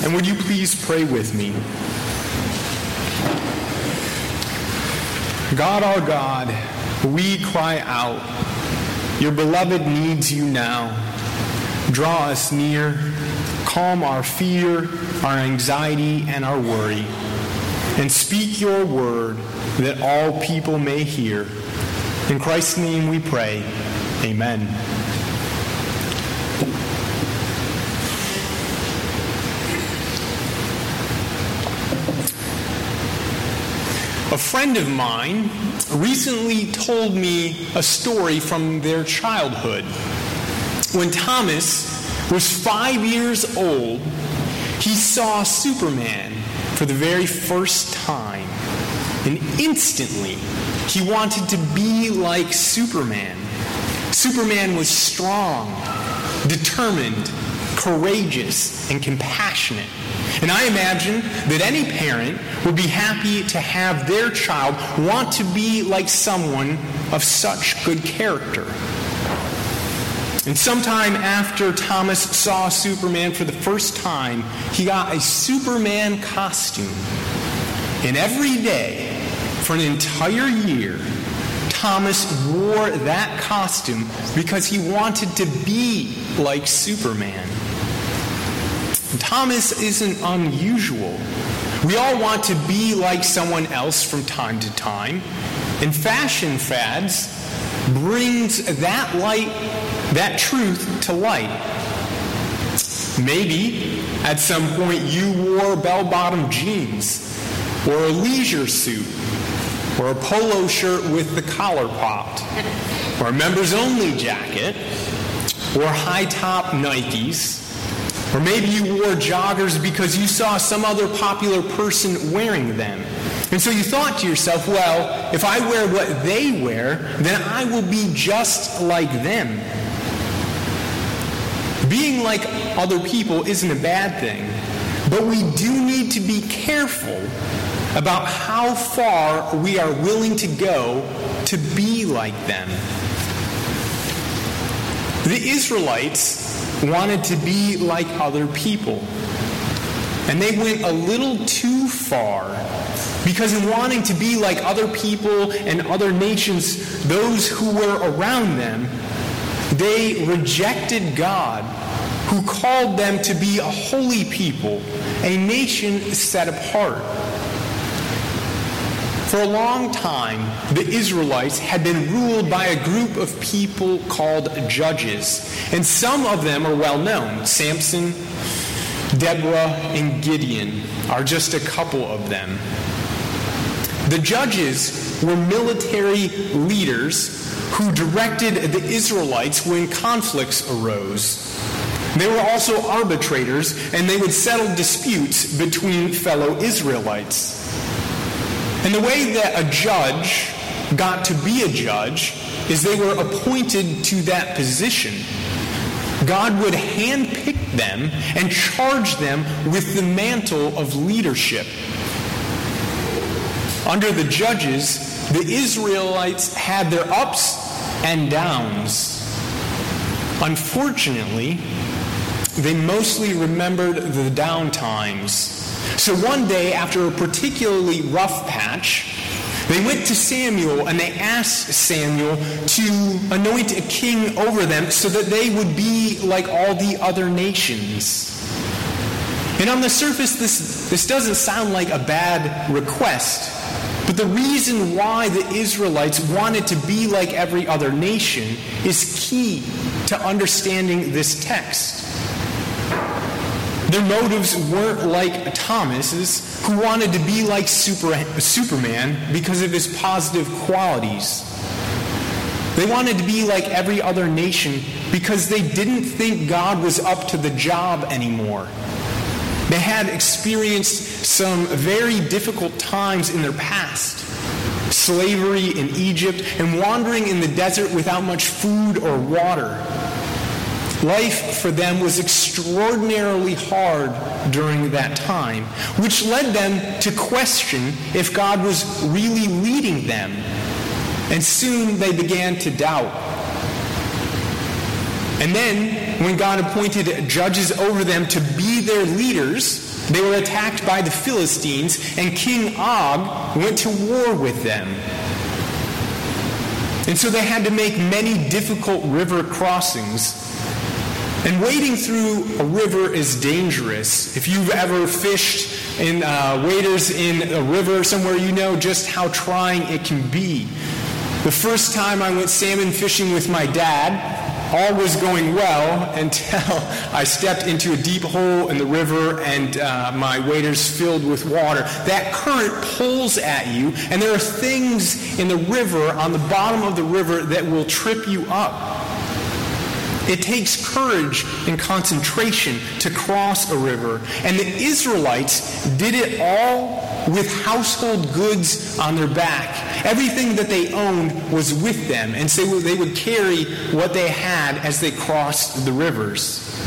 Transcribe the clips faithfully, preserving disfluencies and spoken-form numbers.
And would you please pray with me? God, our God, we cry out. Your beloved needs you now. Draw us near. Calm our fear, our anxiety, and our worry. And speak your word that all people may hear. In Christ's name we pray. Amen. A friend of mine recently told me a story from their childhood. When Thomas was five years old, he saw Superman for the very first time. And instantly, he wanted to be like Superman. Superman was strong, determined, courageous, and compassionate. And I imagine that any parent would be happy to have their child want to be like someone of such good character. And sometime after Thomas saw Superman for the first time, he got a Superman costume. And every day, for an entire year, Thomas wore that costume because he wanted to be like Superman. And Thomas isn't unusual. We all want to be like someone else from time to time. And fashion fads brings that light, that truth to light. Maybe at some point you wore bell-bottom jeans, or a leisure suit, or a polo shirt with the collar popped, or a members-only jacket, or high-top Nikes, or maybe you wore joggers because you saw some other popular person wearing them. And so you thought to yourself, well, if I wear what they wear, then I will be just like them. Being like other people isn't a bad thing, but we do need to be careful about how far we are willing to go to be like them. The Israelites wanted to be like other people, and they went a little too far, because in wanting to be like other people and other nations, those who were around them, they rejected God, who called them to be a holy people, a nation set apart. For a long time, the Israelites had been ruled by a group of people called judges, and some of them are well known. Samson, Deborah, and Gideon are just a couple of them. The judges were military leaders who directed the Israelites when conflicts arose. They were also arbitrators, and they would settle disputes between fellow Israelites. And the way that a judge got to be a judge is they were appointed to that position. God would handpick them and charge them with the mantle of leadership. Under the judges, the Israelites had their ups and downs. Unfortunately, they mostly remembered the down times. So one day, after a particularly rough patch, they went to Samuel and they asked Samuel to anoint a king over them so that they would be like all the other nations. And on the surface, this, this doesn't sound like a bad request. But the reason why the Israelites wanted to be like every other nation is key to understanding this text. Their motives weren't like Thomas's, who wanted to be like Super, Superman because of his positive qualities. They wanted to be like every other nation because they didn't think God was up to the job anymore. They had experienced some very difficult times in their past. Slavery in Egypt and wandering in the desert without much food or water. Life for them was extraordinarily hard during that time, which led them to question if God was really leading them. And soon they began to doubt. And then, when God appointed judges over them to be their leaders, They were attacked by the Philistines, and King Og went to war with them. And so they had to make many difficult river crossings. And wading through a river is dangerous. If you've ever fished in uh, waders in a river somewhere, you know just how trying it can be. The first time I went salmon fishing with my dad, all was going well until I stepped into a deep hole in the river and uh, my waders filled with water. That current pulls at you, and there are things in the river, on the bottom of the river, that will trip you up. It takes courage and concentration to cross a river. And the Israelites did it all with household goods on their back. Everything that they owned was with them, and so they would carry what they had as they crossed the rivers.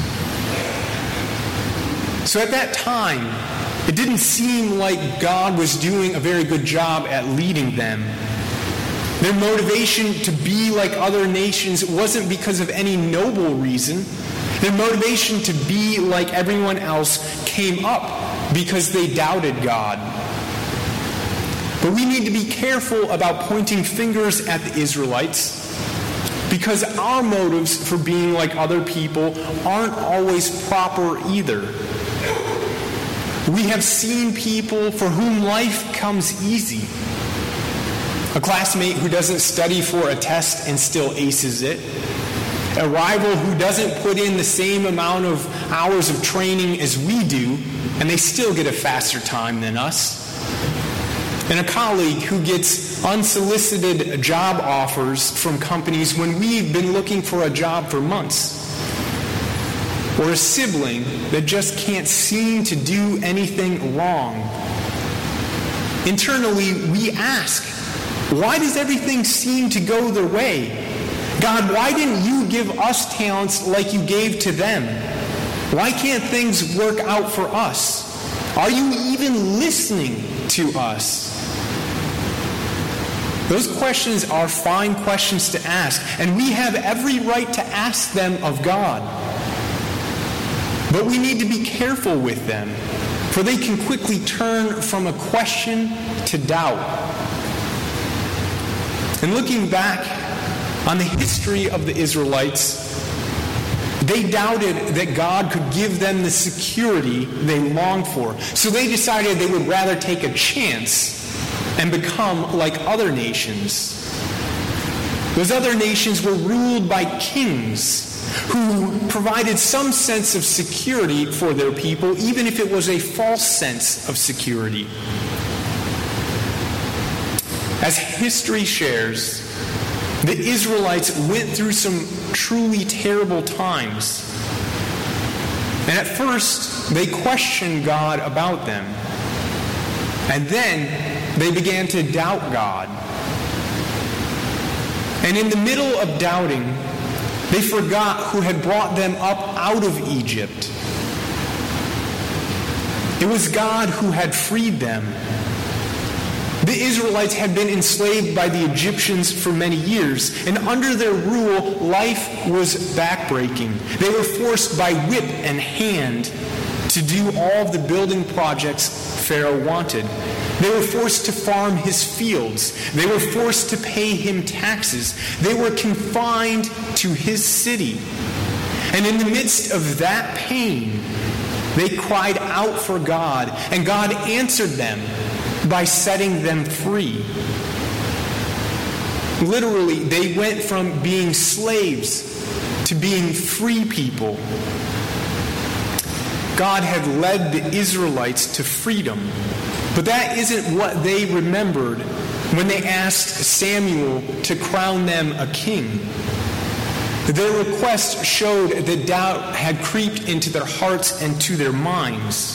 So at that time, it didn't seem like God was doing a very good job at leading them. Their motivation to be like other nations wasn't because of any noble reason. Their motivation to be like everyone else came up because they doubted God. But we need to be careful about pointing fingers at the Israelites, because our motives for being like other people aren't always proper either. We have seen people for whom life comes easy. A classmate who doesn't study for a test and still aces it. A rival who doesn't put in the same amount of hours of training as we do, and they still get a faster time than us. And a colleague who gets unsolicited job offers from companies when we've been looking for a job for months. Or a sibling that just can't seem to do anything wrong. Internally, we ask, why does everything seem to go their way? God, why didn't you give us talents like you gave to them? Why can't things work out for us? Are you even listening to us? Those questions are fine questions to ask, and we have every right to ask them of God. But we need to be careful with them, for they can quickly turn from a question to doubt. And looking back on the history of the Israelites, they doubted that God could give them the security they longed for. So they decided they would rather take a chance and become like other nations. Those other nations were ruled by kings who provided some sense of security for their people, even if it was a false sense of security. As history shares, the Israelites went through some truly terrible times. And at first, they questioned God about them. And then they began to doubt God. And in the middle of doubting, they forgot who had brought them up out of Egypt. It was God who had freed them. The Israelites had been enslaved by the Egyptians for many years, and under their rule, life was backbreaking. They were forced by whip and hand to do all of the building projects Pharaoh wanted. They were forced to farm his fields. They were forced to pay him taxes. They were confined to his city. And in the midst of that pain, they cried out for God, and God answered them by setting them free. Literally, they went from being slaves to being free people. God had led the Israelites to freedom, but that isn't what they remembered when they asked Samuel to crown them a king. Their request showed that doubt had creeped into their hearts and to their minds.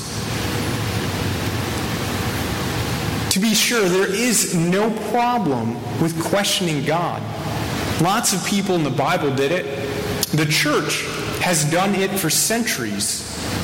To be sure, there is no problem with questioning God. Lots of people in the Bible did it. The church has done it for centuries.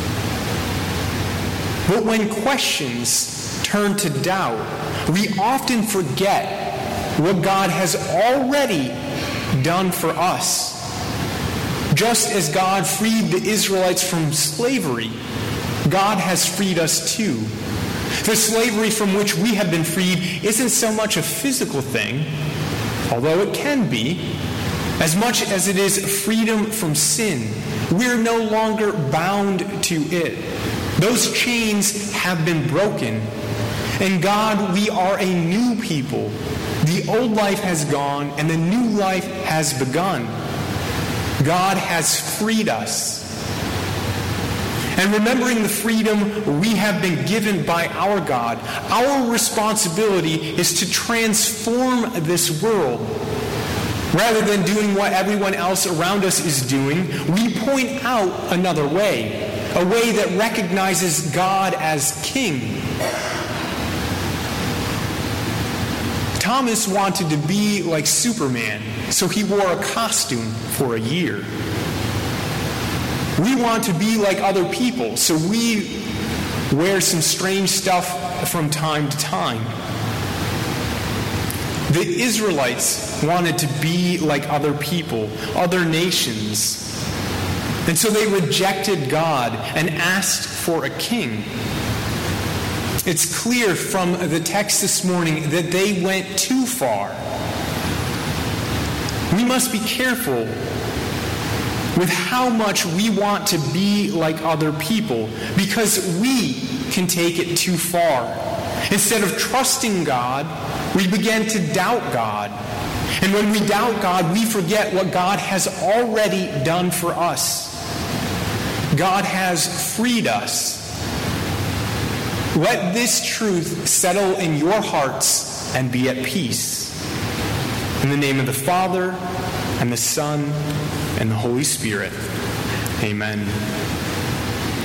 But when questions turn to doubt, we often forget what God has already done for us. Just as God freed the Israelites from slavery, God has freed us too. The slavery from which we have been freed isn't so much a physical thing, although it can be, as much as it is freedom from sin. We're no longer bound to it. Those chains have been broken. In God, we are a new people. The old life has gone, and the new life has begun. God has freed us. And remembering the freedom we have been given by our God, our responsibility is to transform this world. Rather than doing what everyone else around us is doing, we point out another way, a way that recognizes God as King. Thomas wanted to be like Superman, so he wore a costume for a year. We want to be like other people, so we wear some strange stuff from time to time. The Israelites wanted to be like other people, other nations. And so they rejected God and asked for a king. It's clear from the text this morning that they went too far. We must be careful with how much we want to be like other people, because we can take it too far. Instead of trusting God, we begin to doubt God. And when we doubt God, we forget what God has already done for us. God has freed us. Let this truth settle in your hearts and be at peace. In the name of the Father, and the Son, and the Holy Spirit. Amen.